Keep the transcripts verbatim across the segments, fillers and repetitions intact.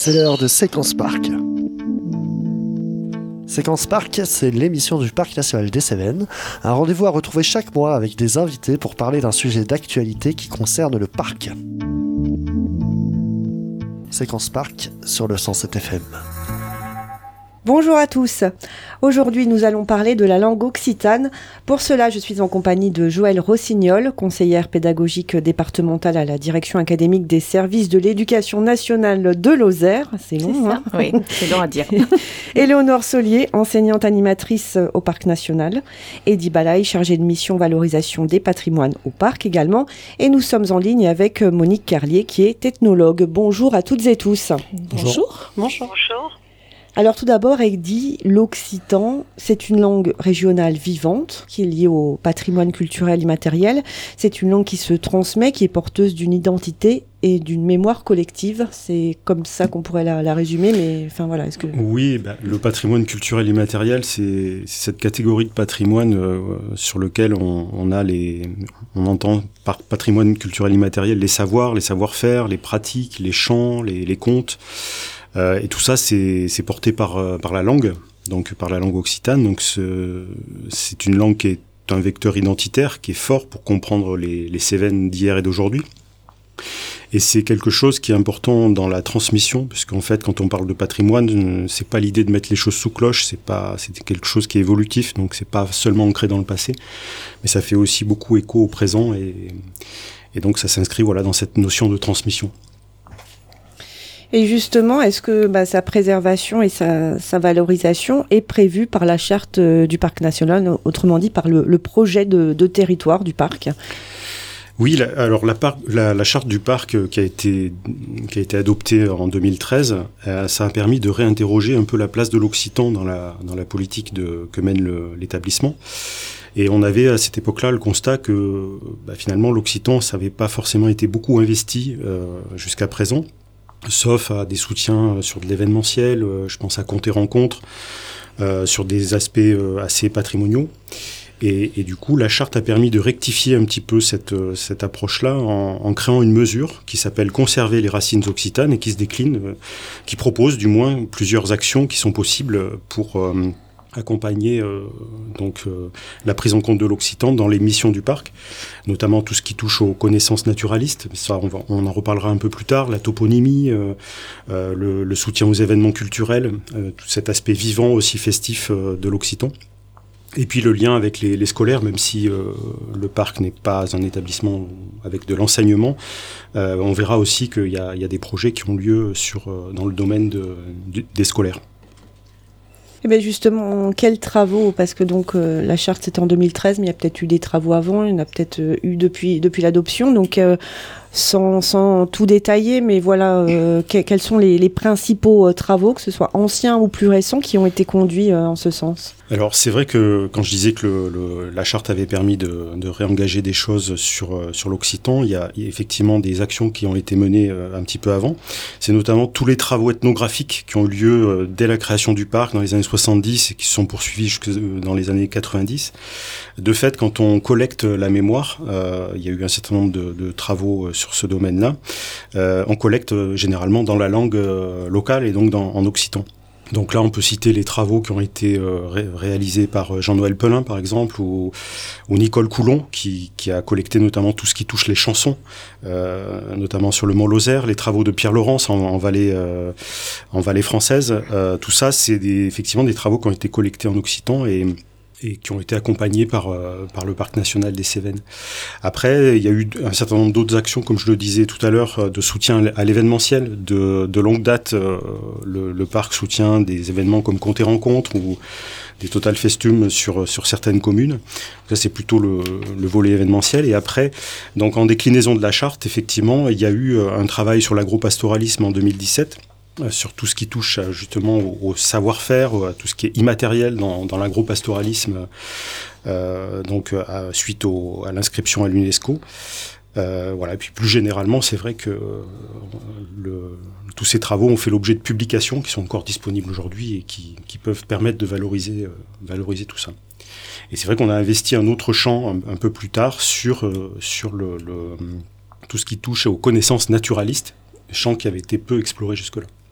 C'est l'heure de Séquence Parc. Séquence Parc, c'est l'émission du Parc National des Cévennes, un rendez-vous à retrouver chaque mois avec des invités pour parler d'un sujet d'actualité qui concerne le parc. Séquence Parc sur le cent sept F M. Bonjour à tous. Aujourd'hui, nous allons parler de la langue occitane. Pour cela, je suis en compagnie de Joëlle Rossignol, conseillère pédagogique départementale à la direction académique des services de l'éducation nationale de Lozère. C'est long, c'est hein ? Oui, c'est long à dire. Éléonore Solier, enseignante animatrice au Parc National. Eddy Balaï, chargée de mission valorisation des patrimoines au Parc également. Et nous sommes en ligne avec Monique Carlier, qui est ethnologue. Bonjour à toutes et tous. Bonjour. Bonjour. Bonjour. Alors tout d'abord, Eddy, l'occitan, c'est une langue régionale vivante qui est liée au patrimoine culturel immatériel. C'est une langue qui se transmet, qui est porteuse d'une identité et d'une mémoire collective. C'est comme ça qu'on pourrait la, la résumer, mais enfin voilà. Est-ce que... Oui, bah, le patrimoine culturel immatériel, c'est, c'est cette catégorie de patrimoine euh, sur lequel on, on a les, on entend par patrimoine culturel immatériel les savoirs, les savoir-faire, les pratiques, les chants, les, les contes. Euh, et tout ça, c'est, c'est porté par, euh, par la langue, donc par la langue occitane. Donc ce, c'est une langue qui est un vecteur identitaire, qui est fort pour comprendre les, les Cévennes d'hier et d'aujourd'hui. Et c'est quelque chose qui est important dans la transmission, puisqu'en fait, quand on parle de patrimoine, c'est pas l'idée de mettre les choses sous cloche, c'est pas, c'est quelque chose qui est évolutif, donc c'est pas seulement ancré dans le passé, mais ça fait aussi beaucoup écho au présent, et, et donc ça s'inscrit voilà dans cette notion de transmission. Et justement, est-ce que bah, sa préservation et sa, sa valorisation est prévue par la charte euh, du Parc National, autrement dit par le, le projet de, de territoire du parc ? Oui, la, alors la, par, la, la charte du parc euh, qui a été qui a été adoptée en deux mille treize, euh, ça a permis de réinterroger un peu la place de l'occitan dans la dans la politique de, que mène le, l'établissement. Et on avait à cette époque-là le constat que bah, finalement l'occitan, ça n'avait pas forcément été beaucoup investi euh, jusqu'à présent. Sauf à des soutiens sur de l'événementiel, euh, je pense à Comptes et Rencontres, euh, sur des aspects euh, assez patrimoniaux. Et, et du coup, la charte a permis de rectifier un petit peu cette, euh, cette approche-là en, en créant une mesure qui s'appelle « Conserver les racines occitanes » et qui se décline, euh, qui propose du moins plusieurs actions qui sont possibles pour... Euh, accompagner euh, donc euh, la prise en compte de l'occitan dans les missions du parc, notamment tout ce qui touche aux connaissances naturalistes. Ça, on, va, on en reparlera un peu plus tard. La toponymie, euh, euh, le, le soutien aux événements culturels, euh, tout cet aspect vivant aussi festif euh, de l'occitan. Et puis le lien avec les, les scolaires, même si euh, le parc n'est pas un établissement avec de l'enseignement, euh, on verra aussi qu'il y a, il y a des projets qui ont lieu sur, euh, dans le domaine de, de, des scolaires. Eh bien justement, quels travaux ? Parce que donc euh, la charte c'était en deux mille treize, mais il y a peut-être eu des travaux avant, il y en a peut-être euh, eu depuis, depuis l'adoption. Donc euh, sans, sans tout détailler, mais voilà, euh, que, quels sont les, les principaux euh, travaux, que ce soit anciens ou plus récents, qui ont été conduits euh, en ce sens ? Alors c'est vrai que quand je disais que le, le, la charte avait permis de, de réengager des choses sur, sur l'occitan, il y, a, il y a effectivement des actions qui ont été menées euh, un petit peu avant. C'est notamment tous les travaux ethnographiques qui ont eu lieu euh, dès la création du parc dans les années soixante-dix et qui se sont poursuivis jusque dans les années quatre-vingt-dix. De fait, quand on collecte la mémoire, euh, il y a eu un certain nombre de, de travaux sur ce domaine-là, euh, on collecte euh, généralement dans la langue euh, locale et donc dans, en occitan. Donc là, on peut citer les travaux qui ont été euh, ré- réalisés par Jean-Noël Pelin, par exemple, ou, ou Nicole Coulon, qui, qui a collecté notamment tout ce qui touche les chansons, euh, notamment sur le Mont Lozère, les travaux de Pierre Laurence en, en vallée, euh, en vallée française. Euh, tout ça, c'est des, effectivement des travaux qui ont été collectés en occitan et et qui ont été accompagnés par, euh, par le Parc National des Cévennes. Après, il y a eu un certain nombre d'autres actions, comme je le disais tout à l'heure, de soutien à l'événementiel. De, de longue date, euh, le, le parc soutient des événements comme Comptes et Rencontres ou des Total Festum sur, sur certaines communes. Ça, c'est plutôt le, le volet événementiel. Et après, donc en déclinaison de la charte, effectivement, il y a eu un travail sur l'agropastoralisme en deux mille dix-sept, sur tout ce qui touche justement au, au savoir-faire, à tout ce qui est immatériel dans, dans l'agropastoralisme, euh, donc à, suite au, à l'inscription à l'UNESCO. Euh, voilà. Et puis plus généralement, c'est vrai que euh, le, tous ces travaux ont fait l'objet de publications qui sont encore disponibles aujourd'hui et qui, qui peuvent permettre de valoriser, euh, valoriser tout ça. Et c'est vrai qu'on a investi un autre champ un, un peu plus tard sur, euh, sur le, le, tout ce qui touche aux connaissances naturalistes, champ qui avait été peu exploré jusque-là.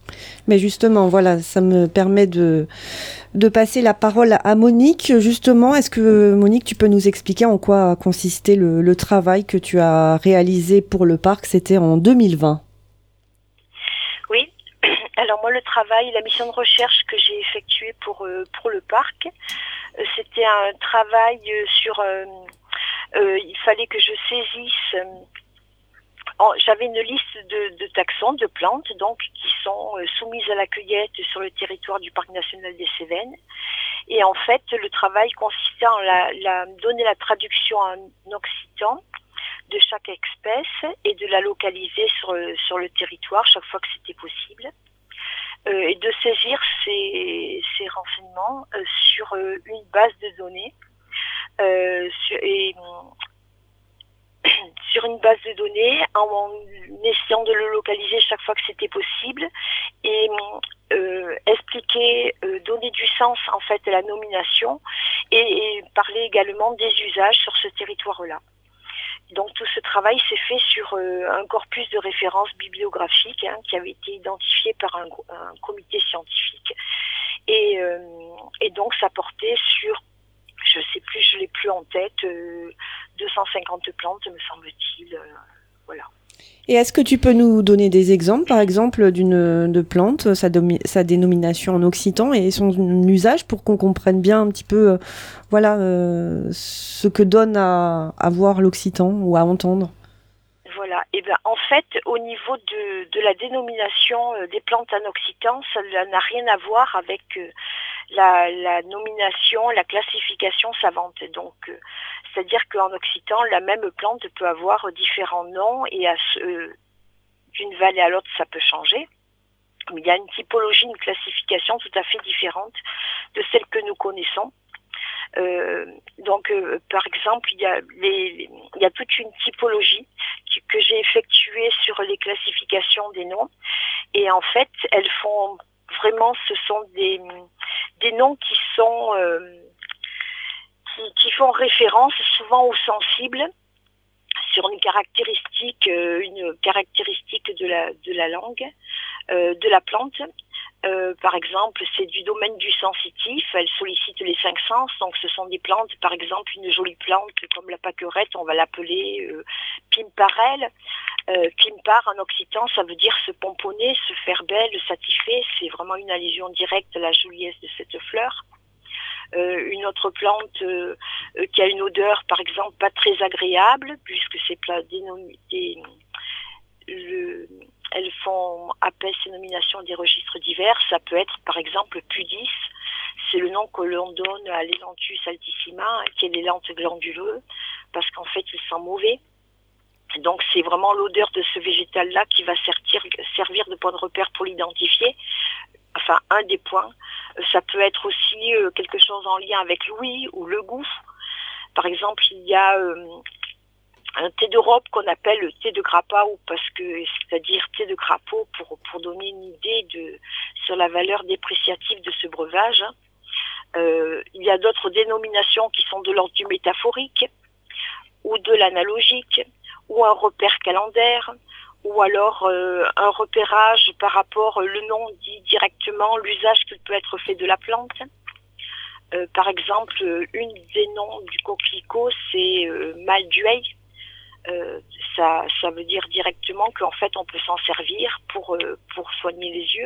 Mais justement, voilà, ça me permet de, de passer la parole à Monique. Justement, est-ce que, Monique, tu peux nous expliquer en quoi consistait le, le travail que tu as réalisé pour le parc? C'était en deux mille vingt. Oui. Alors moi, le travail, la mission de recherche que j'ai effectuée pour, euh, pour le parc, euh, c'était un travail sur... Euh, euh, il fallait que je saisisse... Euh, J'avais une liste de, de taxons, de plantes, donc qui sont euh, soumises à la cueillette sur le territoire du Parc national des Cévennes. Et en fait, le travail consistait en la, la, donner la traduction en occitan de chaque espèce et de la localiser sur, sur le territoire chaque fois que c'était possible. Euh, et de saisir ces, ces renseignements euh, sur euh, une base de données. Euh, sur, et, sur une base de données en, en essayant de le localiser chaque fois que c'était possible et euh, expliquer, euh, donner du sens en fait à la nomination et, et parler également des usages sur ce territoire-là. Donc tout ce travail s'est fait sur euh, un corpus de références bibliographiques hein, qui avait été identifié par un, un comité scientifique et, euh, et donc ça portait sur je sais plus, je l'ai plus en tête, euh, deux cent cinquante plantes, me semble-t-il. Euh, voilà. Et est-ce que tu peux nous donner des exemples, par exemple, d'une de plante, sa, domi- sa dénomination en occitan et son usage pour qu'on comprenne bien un petit peu, euh, voilà, euh, ce que donne à, à voir l'occitan ou à entendre? Voilà. Et ben en fait, au niveau de, de la dénomination euh, des plantes en occitan, ça n'a rien à voir avec euh, la, la nomination, la classification savante. Donc, euh, c'est-à-dire qu'en occitan, la même plante peut avoir différents noms et à ce, euh, d'une vallée à l'autre, ça peut changer. Mais il y a une typologie, une classification tout à fait différente de celle que nous connaissons. Euh, donc, euh, par exemple, il y a les, il y a toute une typologie qui, que j'ai effectuée sur les classifications des noms. Et en fait, elles font vraiment, ce sont des, des noms qui sont, euh, qui, qui font référence souvent au sensible sur une caractéristique, euh, une caractéristique de la, de la langue, euh, de la plante. Euh, par exemple, c'est du domaine du sensitif, elle sollicite les cinq sens, donc ce sont des plantes, par exemple, une jolie plante comme la pâquerette, on va l'appeler euh, pimparelle. Euh, pimpar en occitan, ça veut dire se pomponner, se faire belle, satisfait, c'est vraiment une allusion directe à la joliesse de cette fleur. Euh, une autre plante euh, euh, qui a une odeur, par exemple, pas très agréable, puisque c'est dénommé, des, le, elles font appel ces nominations à des registres divers. Ça peut être, par exemple, pudis, c'est le nom que l'on donne à l'Ailanthus altissima, hein, qui est l'élanthe glanduleux, parce qu'en fait, il sent mauvais. Donc, c'est vraiment l'odeur de ce végétal-là qui va servir, servir de point de repère pour l'identifier. Enfin, un des points. Ça peut être aussi euh, quelque chose en lien avec l'ouïe ou le goût. Par exemple, il y a euh, un thé d'Europe qu'on appelle le thé de Grappa, parce que, c'est-à-dire thé de crapaud, pour, pour donner une idée de, sur la valeur dépréciative de ce breuvage. Euh, il y a d'autres dénominations qui sont de l'ordre du métaphorique ou de l'analogique ou un repère calendaire, ou alors euh, un repérage par rapport, euh, le nom dit directement l'usage qu'il peut être fait de la plante. Euh, par exemple, euh, une des noms du coquelicot, c'est euh, maldueil. Euh, ça, ça veut dire directement qu'en fait on peut s'en servir pour, euh, pour soigner les yeux.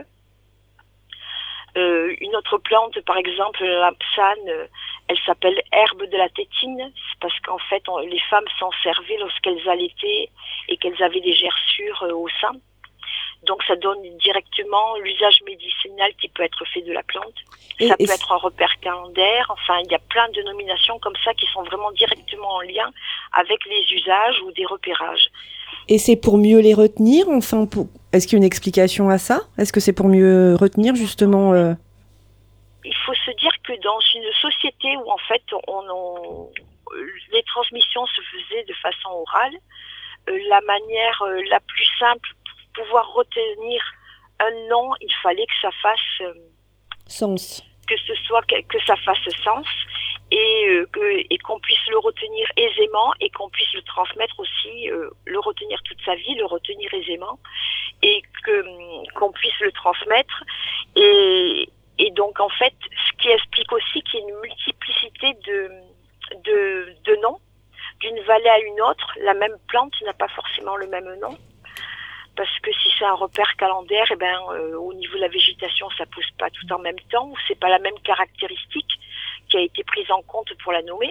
Euh, une autre plante, par exemple, la psane, euh, elle s'appelle herbe de la tétine, c'est parce qu'en fait on, les femmes s'en servaient lorsqu'elles allaitaient et qu'elles avaient des gerçures euh, au sein. Donc ça donne directement l'usage médicinal qui peut être fait de la plante. Et, ça et peut être un repère calendaire, enfin il y a plein de nominations comme ça qui sont vraiment directement en lien avec les usages ou des repérages. Et c'est pour mieux les retenir, enfin, pour... est-ce qu'il y a une explication à ça? Est-ce que c'est pour mieux retenir justement euh... Il faut se dire que dans une société où en fait on, on, les transmissions se faisaient de façon orale, euh, la manière euh, la plus simple pour pouvoir retenir un nom, il fallait que ça fasse euh, sens, que ce soit que, que ça fasse sens et euh, que et qu'on puisse le retenir aisément et qu'on puisse le transmettre aussi, euh, le retenir toute sa vie, le retenir aisément et que qu'on puisse le transmettre. Et, et donc en fait, ce qui explique aussi qu'il y a une multiplicité de, de, de noms. D'une vallée à une autre, la même plante n'a pas forcément le même nom. Parce que si c'est un repère calendaire, eh ben, euh, au niveau de la végétation, ça pousse pas tout en même temps, ou c'est pas la même caractéristique qui a été prise en compte pour la nommer.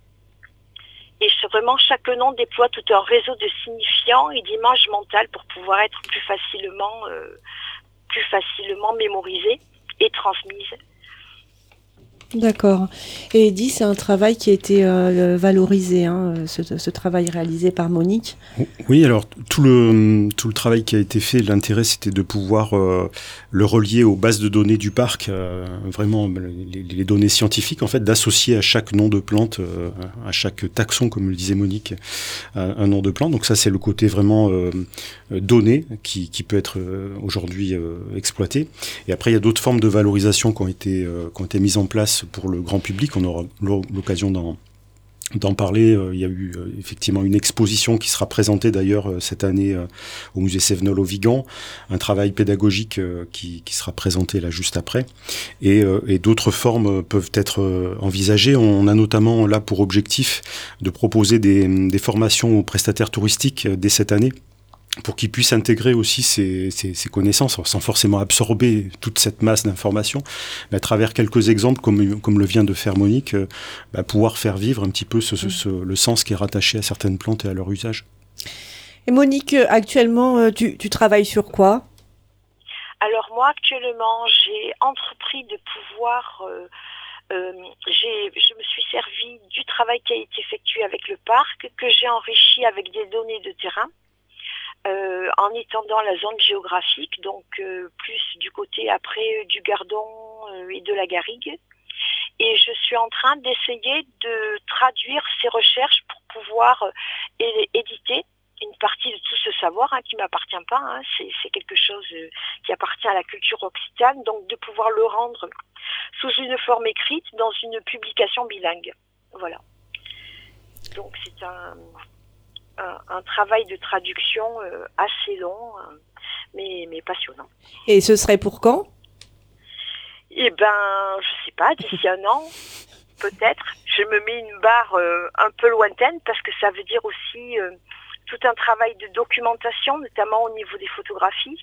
Et vraiment, chaque nom déploie tout un réseau de signifiants et d'images mentales pour pouvoir être plus facilement, euh, plus facilement mémorisé et transmise. D'accord. Et Eddy, c'est un travail qui a été euh, valorisé, hein, ce, ce travail réalisé par Monique. Oui, alors tout le, tout le travail qui a été fait, l'intérêt c'était de pouvoir euh, le relier aux bases de données du parc, euh, vraiment les, les données scientifiques en fait, d'associer à chaque nom de plante, euh, à chaque taxon, comme le disait Monique, un, un nom de plante. Donc ça c'est le côté vraiment euh, donné qui, qui peut être euh, aujourd'hui euh, exploité. Et après il y a d'autres formes de valorisation qui ont été, euh, qui ont été mises en place pour le grand public. On aura l'occasion d'en, d'en parler. Il y a eu euh, effectivement une exposition qui sera présentée d'ailleurs euh, cette année euh, au musée Sévenol au Vigan, un travail pédagogique euh, qui, qui sera présenté là juste après. Et, euh, et d'autres formes peuvent être euh, envisagées. On a notamment là pour objectif de proposer des, des formations aux prestataires touristiques euh, dès cette année, pour qu'ils puissent intégrer aussi ces, ces, ces connaissances, sans forcément absorber toute cette masse d'informations, mais à travers quelques exemples, comme, comme le vient de faire Monique, euh, bah, pouvoir faire vivre un petit peu ce, ce, ce, le sens qui est rattaché à certaines plantes et à leur usage. Et Monique, actuellement, tu, tu travailles sur quoi ? Alors moi, actuellement, j'ai entrepris de pouvoir... Euh, euh, j'ai, je me suis servi du travail qui a été effectué avec le parc, que j'ai enrichi avec des données de terrain, Euh, en étendant la zone géographique, donc euh, plus du côté après euh, du Gardon euh, et de la Garrigue. Et je suis en train d'essayer de traduire ces recherches pour pouvoir euh, é- éditer une partie de tout ce savoir hein, qui ne m'appartient pas. Hein, c'est, c'est quelque chose euh, qui appartient à la culture occitane, donc de pouvoir le rendre sous une forme écrite dans une publication bilingue. Voilà. Donc c'est un... Un, un travail de traduction euh, assez long, euh, mais, mais passionnant. Et ce serait pour quand ? Eh ben, je sais pas, d'ici un an, peut-être. Je me mets une barre euh, un peu lointaine parce que ça veut dire aussi euh, tout un travail de documentation, notamment au niveau des photographies.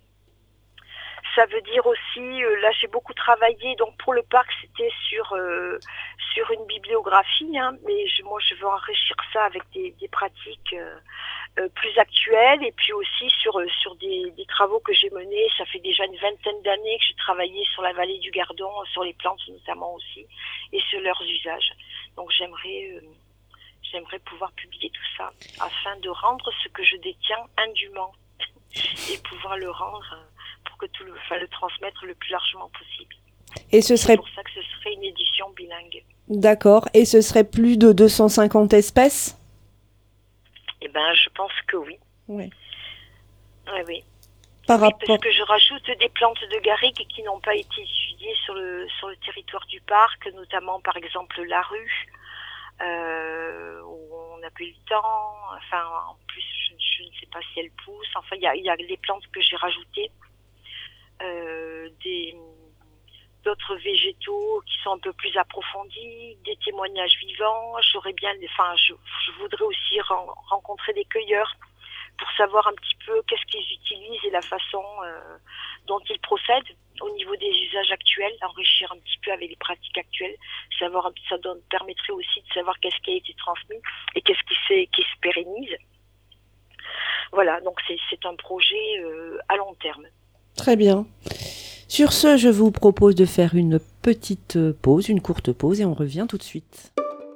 Ça veut dire aussi, euh, là j'ai beaucoup travaillé, donc pour le parc c'était sur euh, sur une bibliographie, hein, mais je, moi je veux enrichir ça avec des, des pratiques euh, euh, plus actuelles et puis aussi sur euh, sur des, des travaux que j'ai menés. Ça fait déjà une vingtaine d'années que j'ai travaillé sur la vallée du Gardon, sur les plantes notamment aussi, et sur leurs usages. Donc j'aimerais euh, j'aimerais pouvoir publier tout ça afin de rendre ce que je détiens indûment et pouvoir le rendre pour que tout le, enfin, le transmettre le plus largement possible. Et ce serait... C'est pour ça que ce serait une édition bilingue. D'accord. Et ce serait plus de deux cent cinquante espèces ? Eh ben, je pense que oui. Oui. Oui, oui. Par oui, rapport... Parce que je rajoute des plantes de garrigue qui n'ont pas été étudiées sur le, sur le territoire du parc, notamment par exemple la rue, euh, où on n'a plus le temps. Enfin, en plus, je, je ne sais pas si elles poussent. Enfin, il y a, y a des plantes que j'ai rajoutées. Euh, des d'autres végétaux qui sont un peu plus approfondis, des témoignages vivants. J'aurais bien, enfin, je, je voudrais aussi ren, rencontrer des cueilleurs pour savoir un petit peu qu'est-ce qu'ils utilisent et la façon euh, dont ils procèdent au niveau des usages actuels, enrichir un petit peu avec les pratiques actuelles, savoir, ça donne, permettrait aussi de savoir qu'est-ce qui a été transmis et qu'est-ce qui, s'est, qui se pérennise. Voilà, donc c'est, c'est un projet euh, à long terme. Très bien. Sur ce, je vous propose de faire une petite pause, une courte pause, et on revient tout de suite.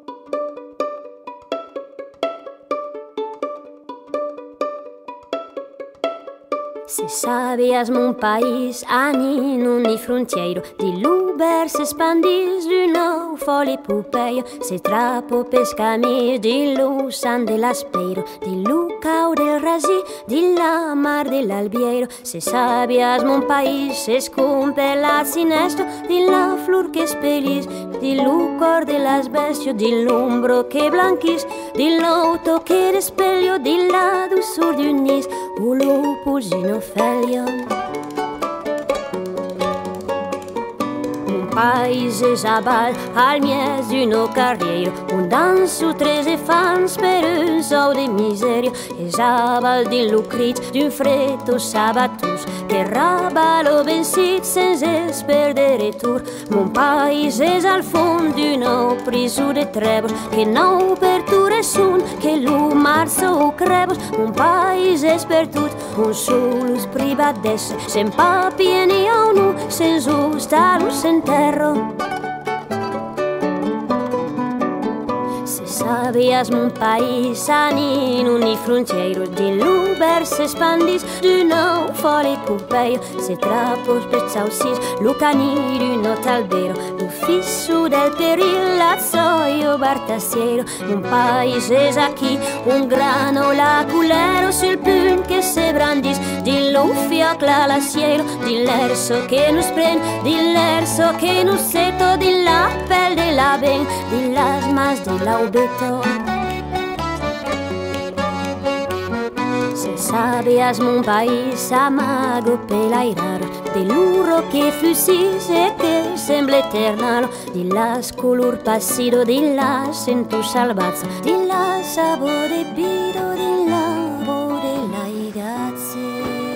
Se sabies mon país, ani non ni frontiero, di l'uber s'espandis du nou foli pupeio, se trapo pescamis, di l'usan de l'aspeiro, di l'uca cau del rasí, di la mar dell'albiero. Se sabias mon país, es compela sinestro, di la flor que espellis, di lucor de las bestias, di l'ombro que blanquis, di l'auto que despeglio, di la douceur du nis, o l'opus in Ophelia. País és aval al mies d'una carriera, un danso tres e fans per un sou de misèria. És aval din lo crit d'un freddo sabatus que raba lo vencit sense esper de retur. Mon país és al fond d'una priso de trebos que nou per tu resun, que lo marzo o crebos. Mon país és per tot, un solus privat d'esse, sen papi ni a unu, sens ustalus en terra. Se sabias mon país anino ni frontiero, di l'uber s'espandis d'una folle epopeia. Se trapos per saucis, lo cani d'un albero, lo fisso del peril, l'azzoio bartassiero. Mon país és aquí, un grano laculero sul punt che se brandis, di lo fiacla la cielo, di l'erso che nos pren, di l'erso che nos seto, di la pel de la ben, di las mas de la ubeto. Se sabias mon país amago pelairar, de l'uro che fusis e che sembla eternalo, di las color passido, di la sento salvezza, di la sabore bido, di la bode la grazie.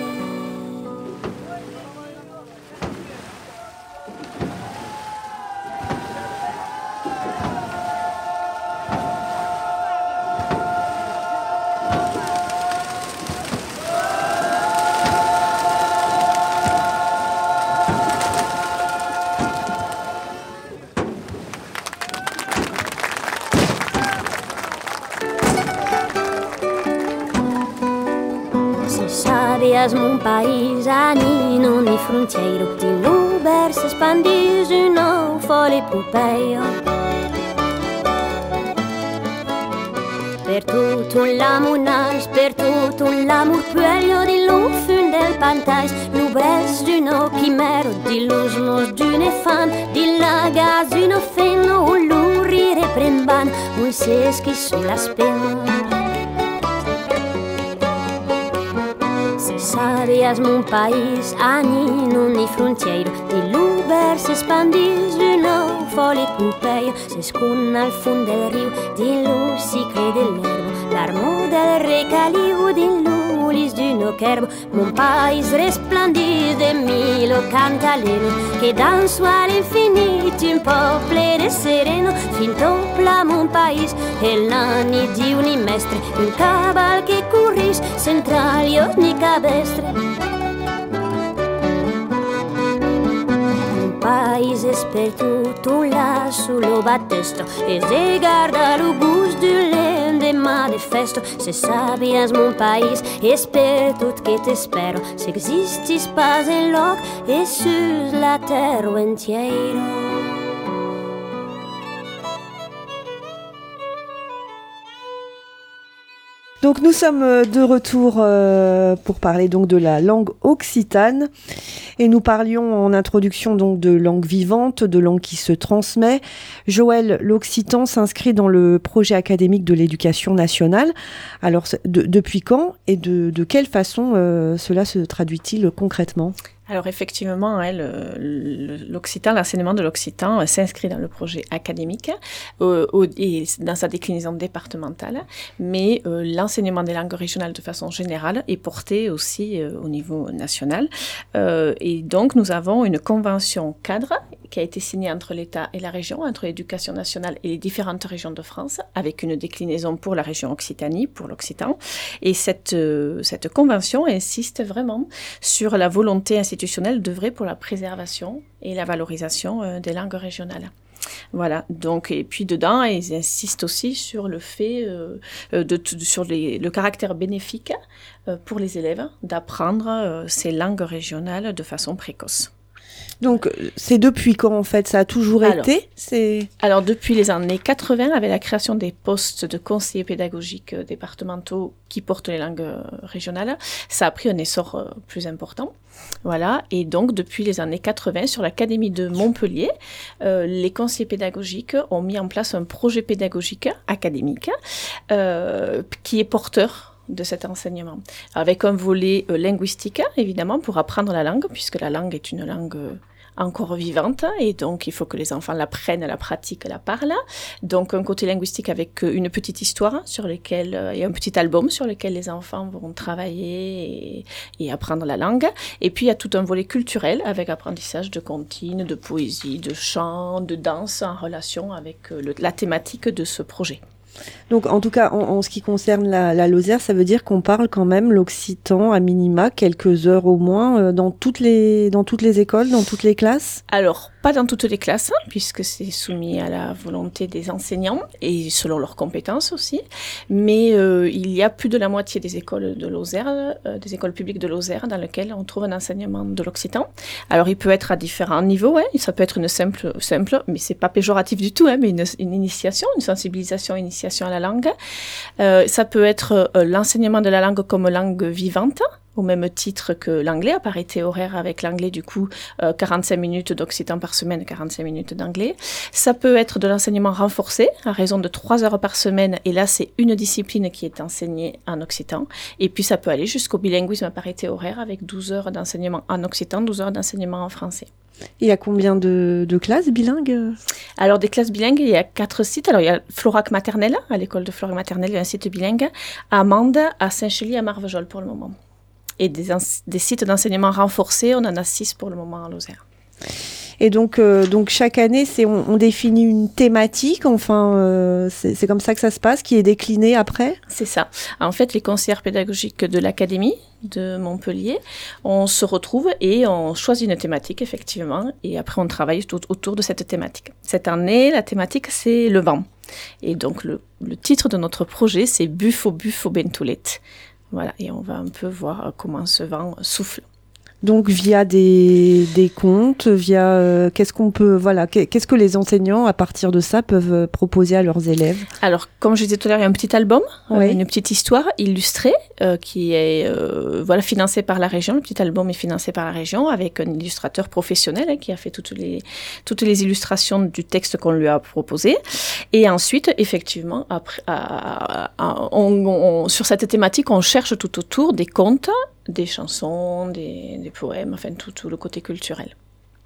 Sabias mon país anino ni frontiero, di l'uber s'espandis una folle epopeia. Per tutto l'amor nas, per tutto l'amor puelio, di lo fun del pantais, l'ubres d'una chimero, di l'usmos d'une fan, di la gaz d'une fenno, o l'urire premban, un seschi sulla spenna. Sabias mon país anino ni frontiero, di l'uber s'espandis d'una folle epopeia. S'escuna al fond del riu, di lo cicle dell'erbo, l'armo del recaliu, di l'ulis d'un cherbo. Mon país resplandis de mille cantaleros che danso all'infinito, un popolo de sereno, fin topla mon país, el nani di un mestre, un cabal che curris, centralio ni cabestre. Un país es per tutto là sullo battesto, e se guarda lo gusto dell'endemà de festo. Se sabias mon país es per tot che te spero, se existis pas en loc e sus la terra entiero. Donc nous sommes de retour euh, pour parler donc de la langue occitane, et nous parlions en introduction donc de langue vivante, de langue qui se transmet. Joël, l'occitan s'inscrit dans le projet académique de l'éducation nationale. Alors de, depuis quand et de, de quelle façon euh, cela se traduit-il concrètement ? Alors effectivement, hein, le, l'occitan, l'enseignement de l'occitan euh, s'inscrit dans le projet académique euh, au, et dans sa déclinaison départementale, mais euh, l'enseignement des langues régionales de façon générale est porté aussi euh, au niveau national. Euh, et donc nous avons une convention cadre qui a été signée entre l'État et la région, entre l'éducation nationale et les différentes régions de France, avec une déclinaison pour la région Occitanie, pour l'occitan. Et cette, euh, cette convention insiste vraiment sur la volonté institutionnelle d'œuvrer pour la préservation et la valorisation euh, des langues régionales. Voilà, donc, et puis dedans, ils insistent aussi sur le fait, euh, de, de, sur les, le caractère bénéfique euh, pour les élèves d'apprendre euh, ces langues régionales de façon précoce. Donc, c'est depuis quand, en fait? Ça a toujours alors, été c'est... alors, depuis les années quatre-vingts, avec la création des postes de conseillers pédagogiques départementaux qui portent les langues régionales, ça a pris un essor plus important. Voilà. Et donc, depuis les années quatre-vingts, sur l'Académie de Montpellier, euh, les conseillers pédagogiques ont mis en place un projet pédagogique académique euh, qui est porteur de cet enseignement, avec un volet euh, linguistique, évidemment, pour apprendre la langue, puisque la langue est une langue euh, encore vivante, et donc il faut que les enfants l'apprennent, la pratiquent, la parlent. Donc un côté linguistique avec une petite histoire sur lequel, euh, et un petit album sur lequel les enfants vont travailler et, et apprendre la langue. Et puis il y a tout un volet culturel avec apprentissage de comptines, de poésie, de chant, de danse en relation avec euh, le, la thématique de ce projet. Donc, en tout cas, en, en ce qui concerne la, la Lozère, ça veut dire qu'on parle quand même l'occitan à minima, quelques heures au moins, euh, dans toutes les, dans toutes les écoles, dans toutes les classes? Alors, pas dans toutes les classes, hein, puisque c'est soumis à la volonté des enseignants et selon leurs compétences aussi. Mais euh, il y a plus de la moitié des écoles de Lozère, euh, des écoles publiques de Lozère, dans lesquelles on trouve un enseignement de l'occitan. Alors, il peut être à différents niveaux. Hein. Ça peut être une simple, simple, mais c'est pas péjoratif du tout, hein, mais une, une initiation, une sensibilisation, initiation à la langue. Euh, ça peut être euh, l'enseignement de la langue comme langue vivante, au même titre que l'anglais, à parité horaire avec l'anglais, du coup, euh, quarante-cinq minutes d'occitan par semaine, quarante-cinq minutes d'anglais. Ça peut être de l'enseignement renforcé, à raison de trois heures par semaine, et là, c'est une discipline qui est enseignée en occitan. Et puis, ça peut aller jusqu'au bilinguisme à parité horaire, avec douze heures d'enseignement en occitan, douze heures d'enseignement en français. Il y a combien de, de classes bilingues? Alors, des classes bilingues, il y a quatre sites. Alors, il y a Florac Maternelle, à l'école de Florac Maternelle, il y a un site bilingue. À Mende, à Saint-Chély, à Marvejols pour le moment. Et des, des sites d'enseignement renforcés, on en a six pour le moment en Lozère. Et donc, euh, donc chaque année, c'est, on, on définit une thématique, enfin, euh, c'est, c'est comme ça que ça se passe, qui est déclinée après? C'est ça. En fait, les conseillères pédagogiques de l'Académie de Montpellier, on se retrouve et on choisit une thématique, effectivement, et après on travaille tout autour de cette thématique. Cette année, la thématique, c'est le vent. Et donc, le, le titre de notre projet, c'est « Buffo, Buffo, Bentulet ». Voilà, et on va un peu voir comment ce vent souffle. Donc via des, des contes, via euh, qu'est-ce qu'on peut, voilà, qu'est-ce que les enseignants à partir de ça peuvent proposer à leurs élèves? Alors, comme je disais tout à l'heure, il y a un petit album, oui. euh, une petite histoire illustrée euh, qui est euh, voilà financée par la région. Le petit album est financé par la région avec un illustrateur professionnel hein, qui a fait toutes les toutes les illustrations du texte qu'on lui a proposé. Et ensuite, effectivement, après, à, à, on, on, sur cette thématique, on cherche tout autour des contes, des chansons, des, des poèmes, enfin tout, tout le côté culturel.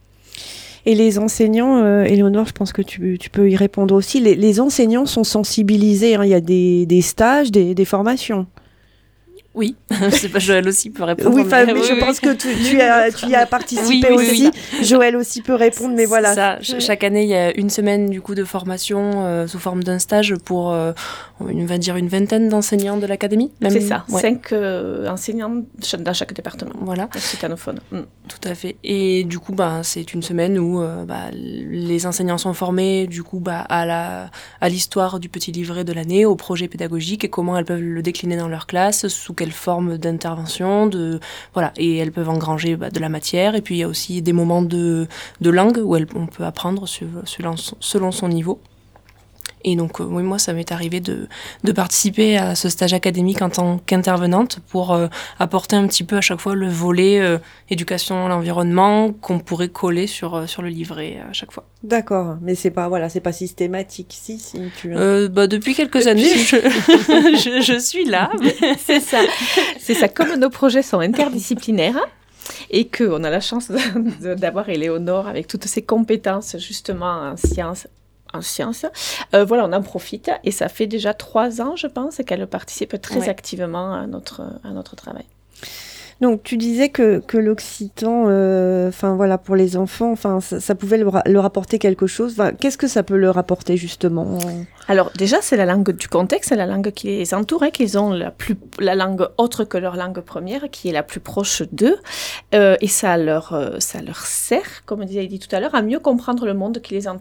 Et les enseignants, euh, Éléonore, je pense que tu, tu peux y répondre aussi, les, les enseignants sont sensibilisés, hein, il y a des, des stages, des, des formations. Oui, je sais pas, Joël aussi peut répondre. Oui, mais, mais mais oui, je oui. pense que tu, tu, as, tu y as participé oui, oui, aussi. Oui. Joël aussi peut répondre, mais voilà. Ça, chaque année, il y a une semaine du coup de formation euh, sous forme d'un stage pour, euh, on va dire, une vingtaine d'enseignants de l'académie. Même, C'est ça, ouais. cinq euh, enseignants dans chaque département. Voilà. Occitanophone. Mm. Tout à fait. Et du coup, bah, c'est une semaine où euh, bah, les enseignants sont formés du coup bah, à la à l'histoire du petit livret de l'année, au projet pédagogique et comment elles peuvent le décliner dans leur classe, sous quelle forme d'intervention. De, voilà, et elles peuvent engranger bah, de la matière. Et puis il y a aussi des moments de, de langue où elles, on peut apprendre sur, selon, selon son niveau. Et donc, euh, oui, moi, ça m'est arrivé de, de participer à ce stage académique en tant qu'intervenante pour euh, apporter un petit peu à chaque fois le volet euh, éducation à l'environnement qu'on pourrait coller sur, euh, sur le livret à chaque fois. D'accord, mais c'est pas, voilà, c'est pas systématique, si, si tu... Euh, bah, depuis quelques années, je, je, je suis là. Mais... C'est ça. C'est ça. Comme nos projets sont interdisciplinaires, et qu'on a la chance de, de, d'avoir Éléonore avec toutes ses compétences, justement, en sciences, en sciences. Euh, voilà, on en profite et ça fait déjà trois ans, je pense, qu'elle participe très ouais. activement à notre, à notre travail. Donc, tu disais que, que l'occitan, euh, enfin voilà, pour les enfants, enfin ça, ça pouvait leur, leur apporter quelque chose. Enfin, qu'est-ce que ça peut leur apporter justement? Alors déjà, c'est la langue du contexte, c'est la langue qui les entoure, hein, qu'ils ont la plus, la langue autre que leur langue première, qui est la plus proche d'eux, euh, et ça leur, ça leur sert, comme disait Edith tout à l'heure, à mieux comprendre le monde qui les entoure.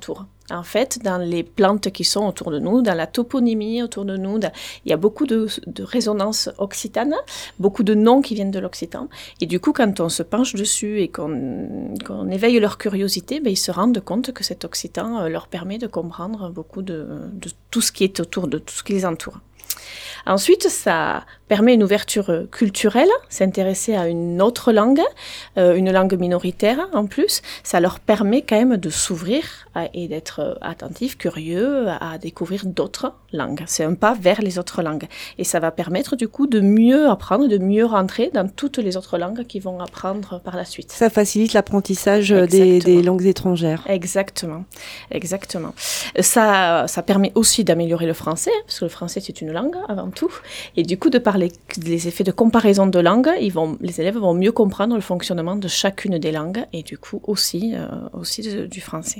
En fait, dans les plantes qui sont autour de nous, dans la toponymie autour de nous, dans... il y a beaucoup de, de résonances occitanes, beaucoup de noms qui viennent de l'occitan. Et du coup, quand on se penche dessus et qu'on, qu'on éveille leur curiosité, ben, ils se rendent compte que cet occitan euh, leur permet de comprendre beaucoup de, de tout ce qui est autour de tout ce qui les entoure. Ensuite, ça permet une ouverture culturelle, s'intéresser à une autre langue, euh, une langue minoritaire en plus. Ça leur permet quand même de s'ouvrir à, et d'être attentifs, curieux, à, à découvrir d'autres langues. C'est un pas vers les autres langues. Et ça va permettre du coup de mieux apprendre, de mieux rentrer dans toutes les autres langues qu'ils vont apprendre par la suite. Ça facilite l'apprentissage des, des langues étrangères. Exactement, exactement. Ça, ça permet aussi d'améliorer le français, parce que le français c'est une langue avant tout. Et du coup, de par les, les effets de comparaison de langues, ils vont, les élèves vont mieux comprendre le fonctionnement de chacune des langues et du coup aussi, euh, aussi de, du français.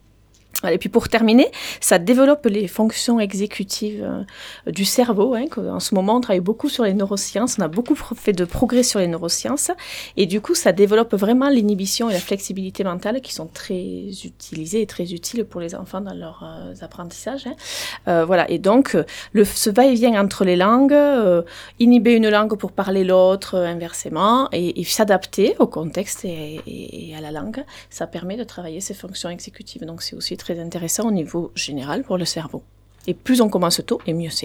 Et puis pour terminer, ça développe les fonctions exécutives euh, du cerveau. Hein, en ce moment, on travaille beaucoup sur les neurosciences, on a beaucoup fait de progrès sur les neurosciences, et du coup, ça développe vraiment l'inhibition et la flexibilité mentale qui sont très utilisées et très utiles pour les enfants dans leurs euh, apprentissages. Hein. Euh, voilà, et donc, le, ce va-et-vient entre les langues, euh, inhiber une langue pour parler l'autre, euh, inversement, et, et s'adapter au contexte et, et, et à la langue, ça permet de travailler ces fonctions exécutives. Donc, c'est aussi très intéressant au niveau général pour le cerveau. Et plus on commence tôt, et mieux c'est.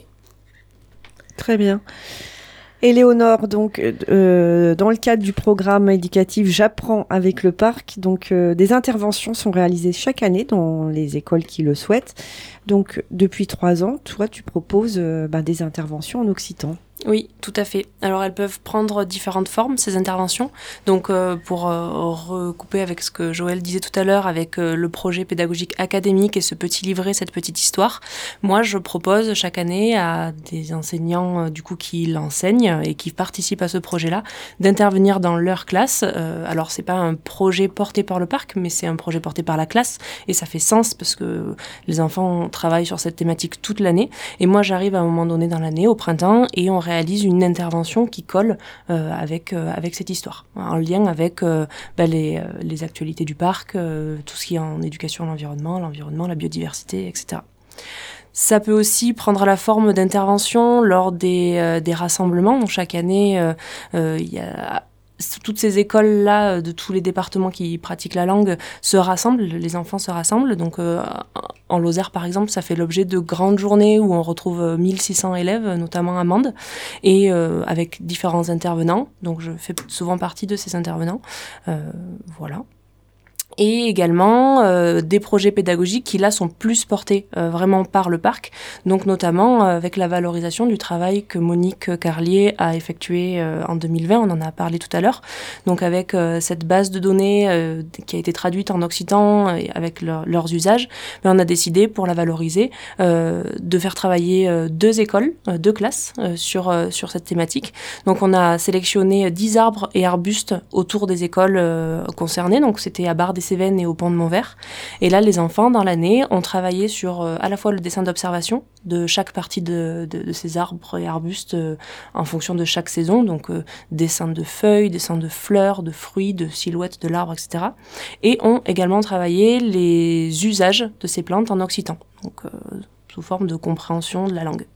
Très bien. Éléonore, donc, euh, dans le cadre du programme éducatif J'apprends avec le parc, donc, euh, des interventions sont réalisées chaque année dans les écoles qui le souhaitent. Donc, depuis trois ans, toi, tu proposes euh, bah, des interventions en occitan. Oui, tout à fait. Alors elles peuvent prendre différentes formes, ces interventions. Donc euh, pour euh, recouper avec ce que Joël disait tout à l'heure, avec euh, le projet pédagogique académique et ce petit livret, cette petite histoire, moi je propose chaque année à des enseignants euh, du coup qui l'enseignent et qui participent à ce projet-là, d'intervenir dans leur classe. Euh, alors c'est pas un projet porté par le parc, mais c'est un projet porté par la classe et ça fait sens parce que les enfants travaillent sur cette thématique toute l'année. Et moi j'arrive à un moment donné dans l'année, au printemps, et on réalise une intervention qui colle euh, avec, euh, avec cette histoire, en lien avec euh, bah, les, euh, les actualités du parc, euh, tout ce qui est en éducation à l'environnement, l'environnement, la biodiversité, et cetera. Ça peut aussi prendre la forme d'intervention lors des, euh, des rassemblements. Donc, chaque année, euh, euh, il y a... toutes ces écoles-là de tous les départements qui pratiquent la langue se rassemblent, les enfants se rassemblent. Donc euh, en Lozère, par exemple, ça fait l'objet de grandes journées où on retrouve mille six cents élèves, notamment à Mende, et euh, avec différents intervenants. Donc je fais souvent partie de ces intervenants. Euh, voilà. Et également euh, des projets pédagogiques qui là sont plus portés euh, vraiment par le parc, donc notamment euh, avec la valorisation du travail que Monique Carlier a effectué euh, en deux mille vingt, on en a parlé tout à l'heure, donc avec euh, cette base de données euh, qui a été traduite en occitan et avec leur, leurs usages, mais on a décidé pour la valoriser euh, de faire travailler euh, deux écoles, euh, deux classes euh, sur, euh, sur cette thématique. Donc on a sélectionné dix arbres et arbustes autour des écoles euh, concernées, donc c'était à Bar-des-Cévennes et au Pont de Montvert. Et là, les enfants, dans l'année, ont travaillé sur euh, à la fois le dessin d'observation de chaque partie de, de, de ces arbres et arbustes euh, en fonction de chaque saison, donc euh, dessin de feuilles, dessin de fleurs, de fruits, de silhouettes de l'arbre, et cetera. Et ont également travaillé les usages de ces plantes en occitan, donc euh, sous forme de compréhension de la langue.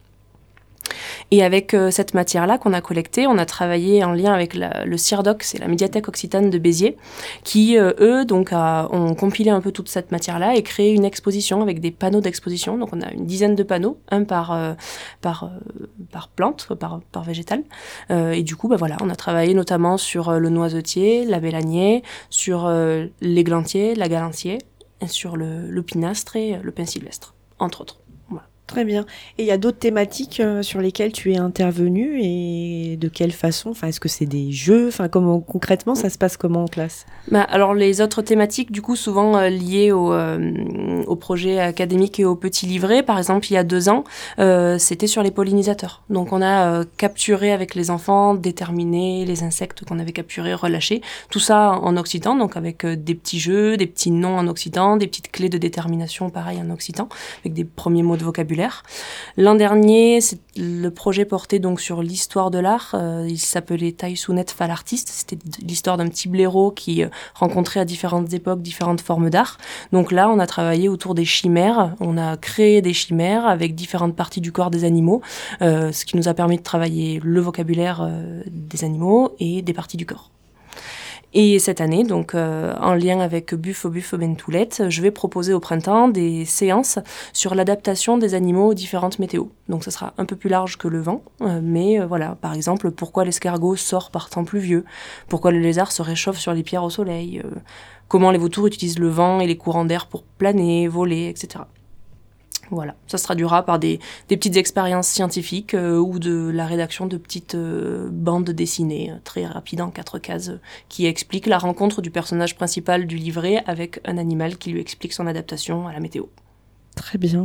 Et avec euh, cette matière-là qu'on a collectée, on a travaillé en lien avec la, le CIRDOC, c'est la médiathèque occitane de Béziers, qui, euh, eux, donc, a, ont compilé un peu toute cette matière-là et créé une exposition avec des panneaux d'exposition. Donc, on a une dizaine de panneaux, un par, euh, par, euh, par plante, par, par végétal. Euh, et du coup, bah, voilà, on a travaillé notamment sur euh, le noisetier, la bélanier, sur euh, l'églantier, la galantier, et sur le, le pinastre et le pin sylvestre, entre autres. Très bien. Et il y a d'autres thématiques euh, sur lesquelles tu es intervenue et de quelle façon? Enfin, est-ce que c'est des jeux? Enfin, comment concrètement ça se passe comment en classe? Bah, alors les autres thématiques, du coup, souvent euh, liées au, euh, au projet académique et au petit livret. Par exemple, il y a deux ans, euh, c'était sur les pollinisateurs. Donc, on a euh, capturé avec les enfants, déterminé les insectes qu'on avait capturés, relâchés. Tout ça en occitan, donc avec euh, des petits jeux, des petits noms en occitan, des petites clés de détermination, pareil en occitan, avec des premiers mots de vocabulaire. vocabulaire. L'an dernier, c'est, le projet portait donc sur l'histoire de l'art. Euh, il s'appelait Taïsounet Falartiste. C'était l'histoire d'un petit blaireau qui euh, rencontrait à différentes époques différentes formes d'art. Donc là, on a travaillé autour des chimères. On a créé des chimères avec différentes parties du corps des animaux, euh, ce qui nous a permis de travailler le vocabulaire euh, des animaux et des parties du corps. Et cette année, donc euh, en lien avec Buffo Buffo Bentoulette, je vais proposer au printemps des séances sur l'adaptation des animaux aux différentes météos. Donc ça sera un peu plus large que le vent, euh, mais euh, voilà, par exemple, pourquoi l'escargot sort par temps pluvieux, pourquoi le lézard se réchauffe sur les pierres au soleil, euh, comment les vautours utilisent le vent et les courants d'air pour planer, voler, et cetera. Voilà, ça se traduira par des, des petites expériences scientifiques euh, ou de la rédaction de petites euh, bandes dessinées euh, très rapides en quatre cases euh, qui expliquent la rencontre du personnage principal du livret avec un animal qui lui explique son adaptation à la météo. Très bien.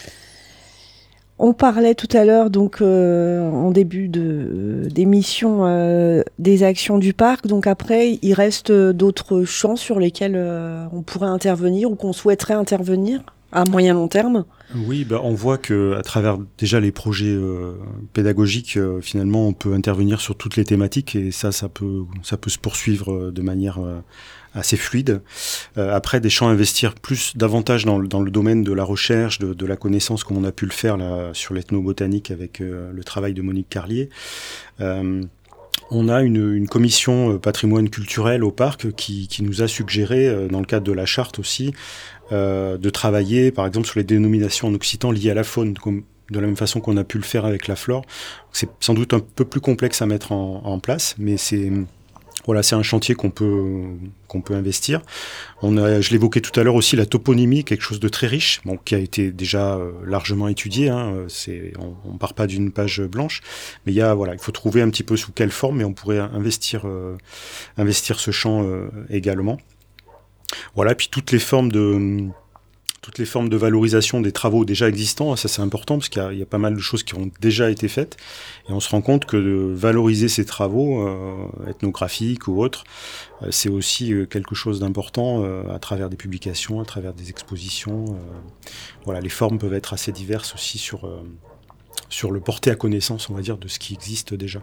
On parlait tout à l'heure, donc euh, en début de, d'émission, euh, des actions du parc. Donc après, il reste d'autres champs sur lesquels euh, on pourrait intervenir ou qu'on souhaiterait intervenir à moyen long terme. Oui, bah, on voit que à travers déjà les projets euh, pédagogiques, euh, finalement, on peut intervenir sur toutes les thématiques et ça, ça peut, ça peut se poursuivre euh, de manière euh, assez fluide. Euh, après, des champs à investir plus davantage dans le, dans le domaine de la recherche, de, de la connaissance, comme on a pu le faire là sur l'ethnobotanique avec euh, le travail de Monique Carlier. Euh, On a une, une commission patrimoine culturel au parc qui, qui nous a suggéré, euh, dans le cadre de la charte aussi, euh, de travailler par exemple sur les dénominations en occitan liées à la faune, comme, de la même façon qu'on a pu le faire avec la flore. C'est sans doute un peu plus complexe à mettre en, en place, mais c'est, voilà, c'est un chantier qu'on peut, qu'on peut investir. On a, je l'évoquais tout à l'heure aussi, la toponymie, quelque chose de très riche, bon, qui a été déjà euh, largement étudié. Hein, c'est, on ne part pas d'une page blanche, mais il y a, voilà, il faut trouver un petit peu sous quelle forme, mais on pourrait investir, euh, investir ce champ euh, également. Voilà, puis toutes les formes de toutes les formes de valorisation des travaux déjà existants, ça c'est important parce qu'il y a, il y a pas mal de choses qui ont déjà été faites et on se rend compte que de valoriser ces travaux euh, ethnographiques ou autres, euh, c'est aussi euh, quelque chose d'important euh, à travers des publications, à travers des expositions. Euh, voilà, les formes peuvent être assez diverses aussi sur, euh, sur le porté à connaissance, on va dire, de ce qui existe déjà.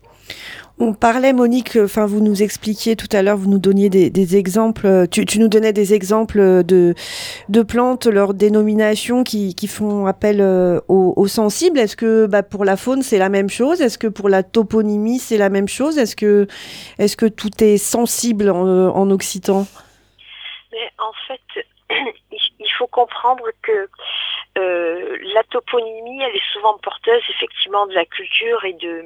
On parlait, Monique, enfin, vous nous expliquiez tout à l'heure, vous nous donniez des, des exemples, tu, tu nous donnais des exemples de, de plantes, leurs dénominations qui, qui font appel aux, aux sensibles. Est-ce que bah, pour la faune, c'est la même chose? Est-ce que pour la toponymie, c'est la même chose? Est-ce que, est-ce que tout est sensible en, en occitan? Mais en fait, il faut comprendre que euh, la toponymie, elle est souvent porteuse effectivement de la culture et de...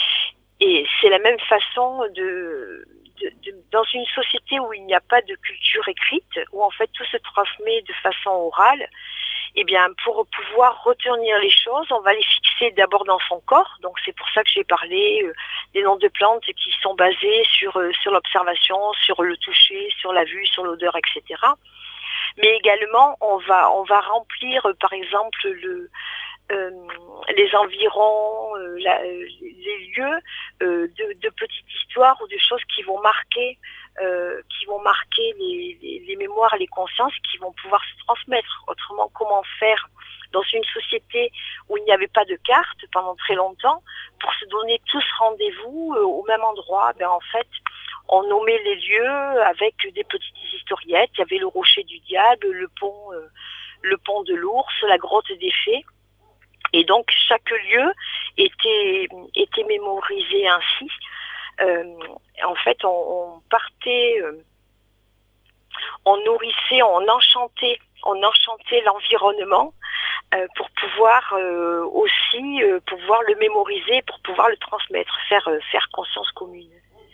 Et c'est la même façon de, de, de, dans une société où il n'y a pas de culture écrite, où en fait tout se transmet de façon orale, eh bien pour pouvoir retenir les choses, on va les fixer d'abord dans son corps. Donc c'est pour ça que j'ai parlé euh, des noms de plantes qui sont basés sur, euh, sur l'observation, sur le toucher, sur la vue, sur l'odeur, et cetera. Mais également on va, on va remplir euh, par exemple le... Euh, les environs, euh, la, les lieux euh, de, de petites histoires ou de choses qui vont marquer, euh, qui vont marquer les, les, les mémoires, les consciences, qui vont pouvoir se transmettre. Autrement, comment faire dans une société où il n'y avait pas de carte pendant très longtemps pour se donner tous rendez-vous euh, au même endroit? Ben en fait, on nommait les lieux avec des petites historiettes. Il y avait le rocher du diable, le pont, euh, le pont de l'ours, la grotte des fées. Et donc chaque lieu était, était mémorisé ainsi. Euh, en fait, on, on partait, euh, on nourrissait, on enchantait, on enchantait l'environnement euh, pour pouvoir euh, aussi euh, pouvoir le mémoriser, pour pouvoir le transmettre, faire euh, faire conscience commune.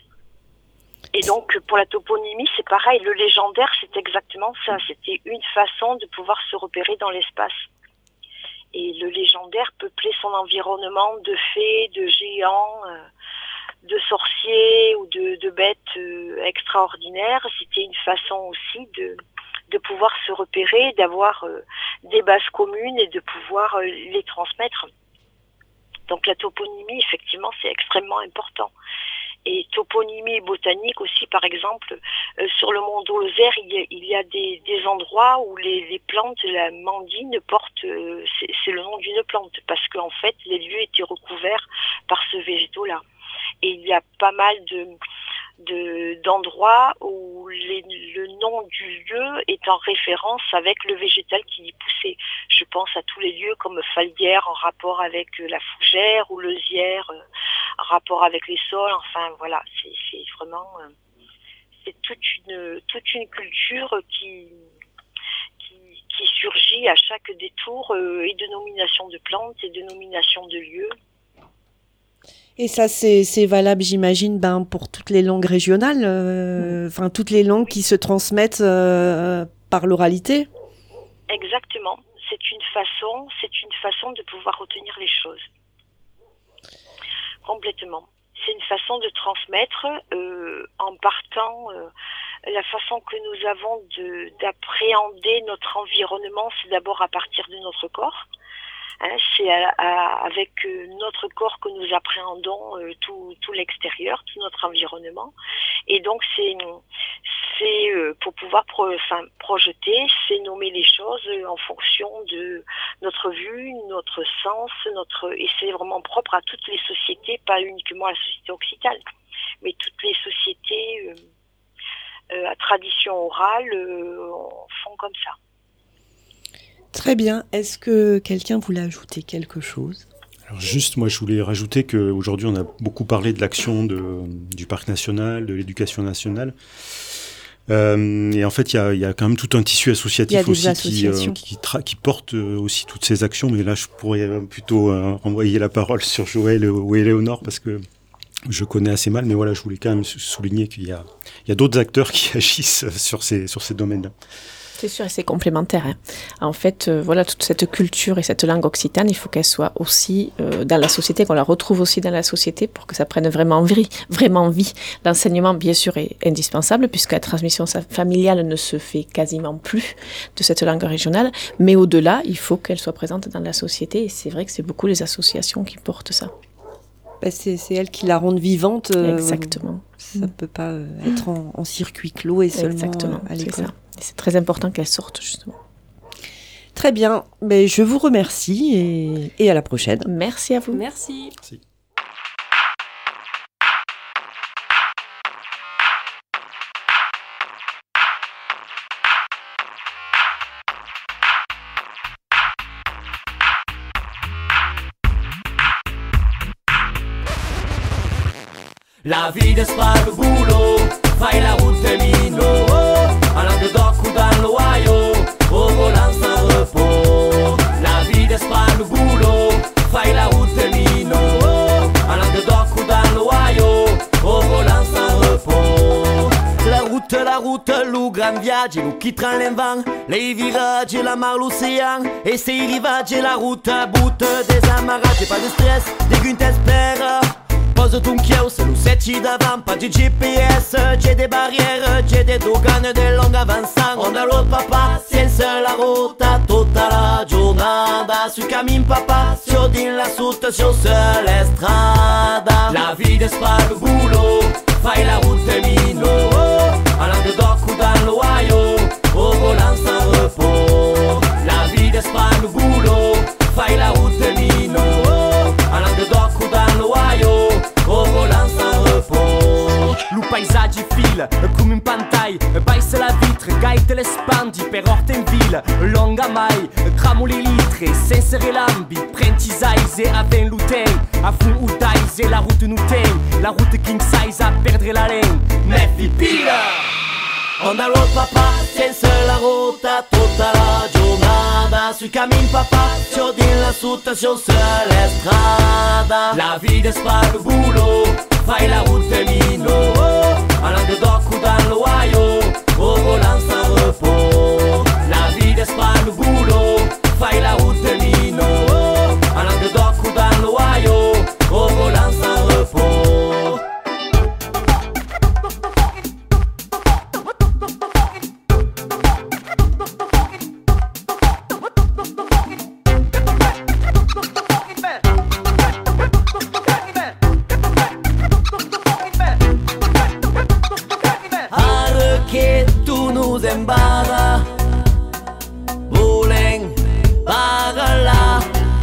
Et donc pour la toponymie, c'est pareil. Le légendaire, c'est exactement ça. C'était une façon de pouvoir se repérer dans l'espace. Et le légendaire peuplait son environnement de fées, de géants, euh, de sorciers ou de, de bêtes euh, extraordinaires. C'était une façon aussi de, de pouvoir se repérer, d'avoir euh, des bases communes et de pouvoir euh, les transmettre. Donc la toponymie, effectivement, c'est extrêmement important. et toponymie botanique aussi, par exemple, euh, sur le mont d'Olzer, il y a, il y a des, des endroits où les, les plantes, la mandine porte, euh, c'est, c'est le nom d'une plante, parce qu'en fait, les lieux étaient recouverts par ce végétaux-là. Et il y a pas mal de, de d'endroits où les, le nom du lieu est en référence avec le végétal qui y poussait. Je pense à tous les lieux comme Falguière en rapport avec la fougère ou Leuzière euh, en rapport avec les sols. Enfin voilà, c'est, c'est vraiment euh, c'est toute une toute une culture qui qui, qui surgit à chaque détour euh, et de nomination de plantes et de nomination de lieux. Et ça, c'est, c'est valable, j'imagine, ben, pour toutes les langues régionales, euh, enfin, mmh. toutes les langues qui se transmettent euh, par l'oralité. Exactement. C'est une façon, c'est une façon de pouvoir retenir les choses. Complètement. C'est une façon de transmettre euh, en partant, euh, la façon que nous avons de, d'appréhender notre environnement, c'est d'abord à partir de notre corps. Hein, c'est à, à, avec euh, notre corps que nous appréhendons euh, tout, tout l'extérieur, tout notre environnement. Et donc c'est, c'est euh, pour pouvoir pro, enfin, projeter, c'est nommer les choses euh, en fonction de notre vue, notre sens, notre et c'est vraiment propre à toutes les sociétés, pas uniquement à la société occitane, mais toutes les sociétés euh, euh, à tradition orale euh, font comme ça. Très bien. Est-ce que quelqu'un voulait ajouter quelque chose ? Alors juste, moi je voulais rajouter qu'aujourd'hui on a beaucoup parlé de l'action de, du parc national, de l'éducation nationale. Euh, et en fait il y a, y a quand même tout un tissu associatif aussi qui, euh, qui, tra- qui porte aussi toutes ces actions. Mais là je pourrais plutôt euh, renvoyer la parole sur Joël ou Éléonore parce que je connais assez mal. Mais voilà, je voulais quand même souligner qu'il y a, il y a d'autres acteurs qui agissent sur ces, sur ces domaines-là. C'est sûr, et c'est complémentaire. Hein. En fait, euh, voilà, toute cette culture et cette langue occitane, il faut qu'elle soit aussi euh, dans la société, qu'on la retrouve aussi dans la société pour que ça prenne vraiment vie. Vraiment vie. L'enseignement, bien sûr, est indispensable puisque la transmission familiale ne se fait quasiment plus de cette langue régionale. Mais au-delà, il faut qu'elle soit présente dans la société. Et c'est vrai que c'est beaucoup les associations qui portent ça. Ben c'est, c'est elles qui la rendent vivante. Euh, Exactement. Ça ne peut pas euh, être en, en circuit clos et seulement Exactement, à l'école. C'est ça. Et c'est très important qu'elle sorte, justement. Très bien. Mais je vous remercie et, et à la prochaine. Merci à vous. Merci. Merci. La vita è sparo bulo, fai la route mino, a Languedoc ou dans l'Ohio, au volant sans repos. La vita è sparo bulo, fai la route mino, a Languedoc ou dans l'Ohio, au volant sans repos. La route, la route, lo gran viaggio, lo chi tra l'invent, les virages, la mar, l'océan, et ces rivages, la route, bout des amarrages, pas de stress, des gun t'espères. Pose ton chios, nous seti d'avant, pas de G P S, j'ai des barrières, j'ai des dogane, des longues avançant. On a l'autre papa, senza la ruota, tutta la giornata. Sui cammin papa, sur din la soute, sur la strada. La vita è sparo bulo, fai la route mino, a Languedoc ou dans l'Ohio, au volant sans repos. La vita è sparo bulo, fai la route mino, a Languedoc ou dans l'Ohio, au volant sans repos. Lo paesaggio fila come in pantai, baisse la vitre, gaite le spandi per orte in ville, longa mai, cramo le litre, senza relambi, prendi size a ben l'uten, a fun u daise, la route nous ten, la route king size a perdre la laine, metti pila! On a l'autre papa, senza la ruota, tutta la giornata. Sui cammin papa, sur din la soute, sur la strada. La vita è sparo bulo, fai la route mino, a Languedoc ou dans l'Ohio, au volant sans repos. La vita è sparo bulo, fai la route mino, a Languedoc ou dans l'Ohio, au volant sans repos. en barra, volem parlar,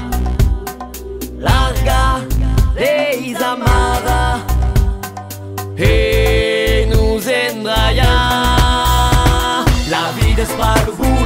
larga les amarra e nos endrallar. La vida és per